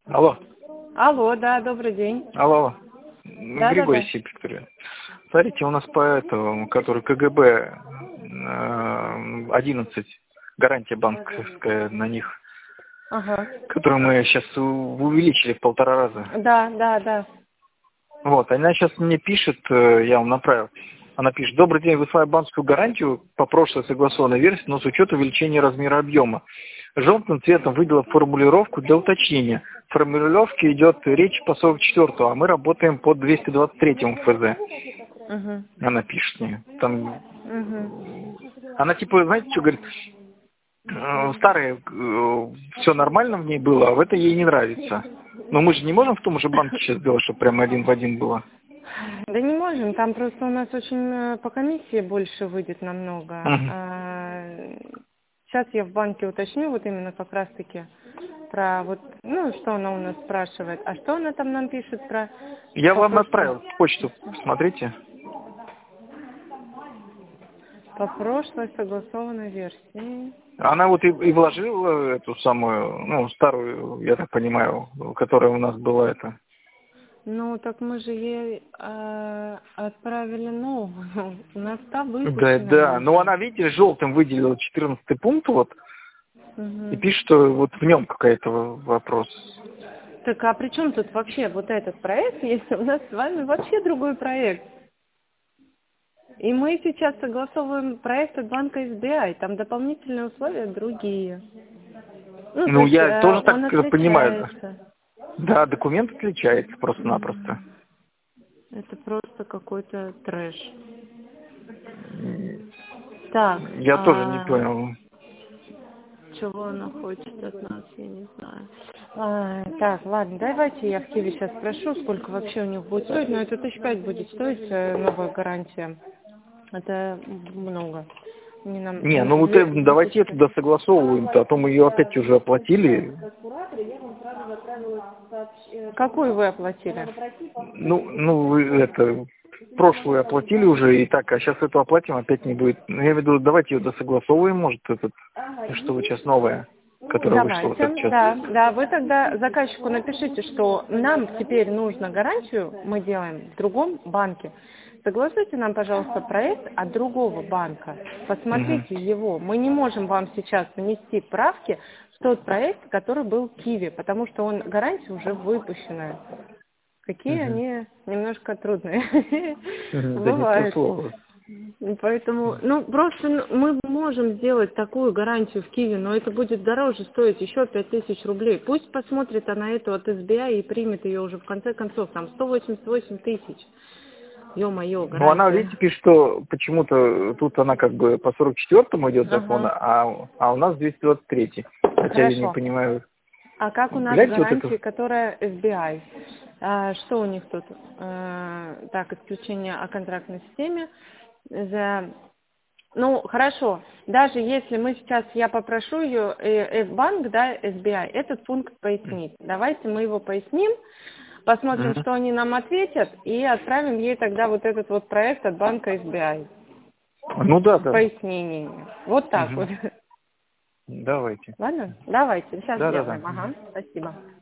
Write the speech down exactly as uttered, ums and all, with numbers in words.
Алло. Алло, да, добрый день. Алло. Да, Григорий да, да. Сипектор. Смотрите, у нас по этому, который КГБ э, одиннадцать, гарантия банковская на них, Ага. которую мы сейчас увеличили в полтора раза. Да, да, да. Вот, она сейчас мне пишет, э, я вам направил. Она пишет: добрый день, вы свою банковскую гарантию по прошлой согласованной версии, но с учетом увеличения размера объема. Желтым цветом выбила формулировку для уточнения. В формулировке идет речь по сорок четвёртому, а мы работаем по двести двадцать третьему ФЗ. Угу. Она пишет мне. Там... Угу. Она типа, знаете, что говорит? Э, Старая, э, все нормально в ней было, а в это ей не нравится. Но мы же не можем в том же банке сейчас сделать, чтобы прямо один в один было. Да не можем, там просто у нас очень э, по комиссии больше выйдет намного. Угу. А, сейчас я в банке уточню вот именно как раз-таки про вот, ну, что она у нас спрашивает. А что она там нам пишет про... Я По вам прошлому? отправил почту, посмотрите. По прошлой согласованной версии. Она вот и, и вложила эту самую, ну, старую, я так понимаю, которая у нас была это. Ну, так мы же ей э, отправили новую. У нас та Да, выпущенная да. Но уже. она, видите, желтым выделила четырнадцатый пункт, вот, и Угу. пишет, что вот в нем какой-то вопрос. Так а при чем тут вообще вот этот проект, если у нас с вами вообще другой проект? И мы сейчас согласовываем проект от банка эс би ай, там дополнительные условия другие. Ну, то Ну, есть я э, тоже он так понимаю. отличается. Да, документ отличается просто-напросто. М, Это просто какой-то трэш. Так, Я тоже не а понял. чего она хочет от нас, я не знаю. А, так, ладно, давайте я в Киеве сейчас спрошу, сколько вообще у них будет стоить, но это тысяч пять будет стоить э, новая гарантия. Это много. Не нам Не, ну вот э, две, две давайте тысячи. это досогласовываем-то, а то мы ее опять уже оплатили. Какую вы оплатили? Ну, ну, вы это, прошлую оплатили уже и так, а сейчас эту оплатим, опять не будет. Ну, я имею в виду, давайте ее досогласовываем, может, этот, что вы сейчас новая, которая вышла вот Давайте, этот час. да, да, вы тогда заказчику напишите, что нам теперь нужно гарантию, мы делаем в другом банке. Согласуйте нам, пожалуйста, проект от другого банка. Угу. Посмотрите его. Мы не можем вам сейчас нанести правки в тот проект, который был в Киеве, потому что он гарантия уже выпущенная. Какие Угу. они немножко трудные. Да не то Бывает. слово. Поэтому, ну, просто ну, мы можем сделать такую гарантию в Киеве, но это будет дороже стоить еще пять тысяч рублей. Пусть посмотрит она эту от эс би ай и примет ее уже в конце концов, там сто восемьдесят восемь тысяч. Ё-моё, Ну, она, гарантия. видите, пишет, что почему-то тут она как бы по сорок четвёртому идет закон, Ага, а, а у нас двести двадцать третий. Хотя я не хорошо. понимаю. А как у нас Гляньте вот гарантии, это. которая эс би ай? А, что у них тут? А, так, исключение о контрактной системе. За... Ну, хорошо. Даже если мы сейчас, я попрошу ее, э, э, банк, да, эс би ай, этот пункт пояснить. Давайте мы его поясним, посмотрим, Мгм. что они нам ответят, и отправим ей тогда вот этот вот проект от банка эс би ай Ну да, с да. пояснениями. Вот так вот. Мгм. Давайте. Ладно? Давайте, сейчас Да, да, да. сделаем. Ага, спасибо.